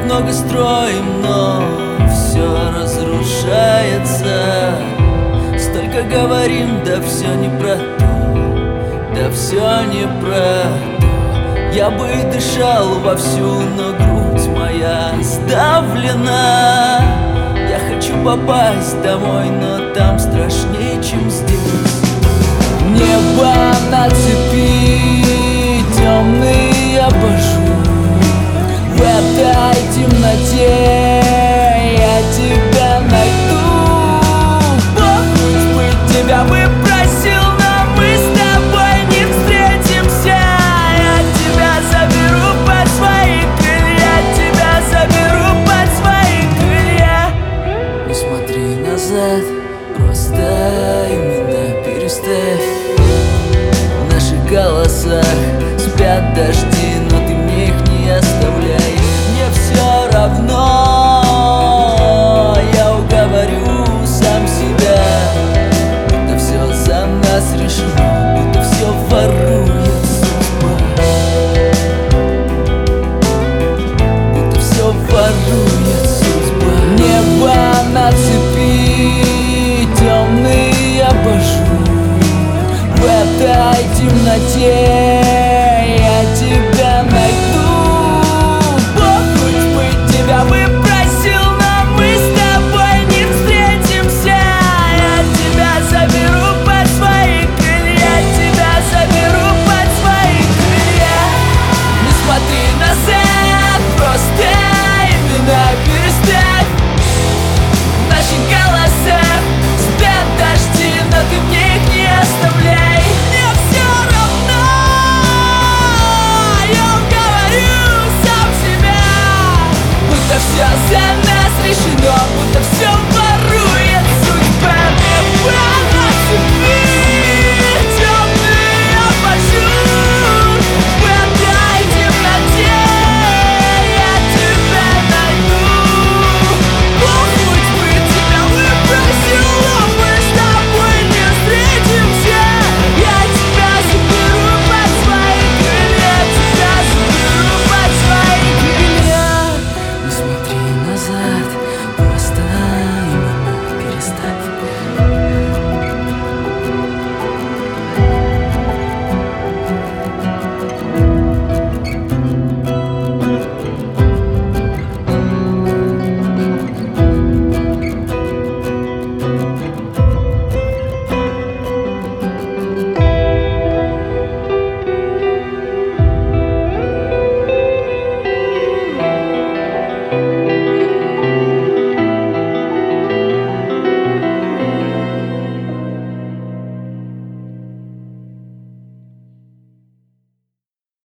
много строим, но все разрушается. Столько говорим, да все не про то, да все не про то. Я бы и дышал вовсю, но грудь моя сдавлена. Я хочу попасть домой, но там страшнее, чем здесь. Небо на цепи, темный абажур. В этой темноте я тебя найду. Бог бы тебя бы просил, но мы с тобой не встретимся. Я тебя заберу под свои крылья, тебя заберу под свои крылья. Не смотри назад, просто именно переставь. В наших голосах спят дожди, но ты мне их не оставляй. Мне все равно, я уговорю сам себя, будто все за нас решено, будто все ворует судьба, будто все ворует судьба. Небо на цепи, темный абажур. В этой темноте я тебя найду. Бог хоть бы тебя бы просил, но мы с тобой не встретимся. Я тебя заберу под свои крылья, тебя заберу под свои крылья. Не смотри назад, просто именно переставь. В наших голосах спят дожди, но ты мне их не оставляй. Мне все равно, я уговорю сам себя, будто все за нас решено, будто все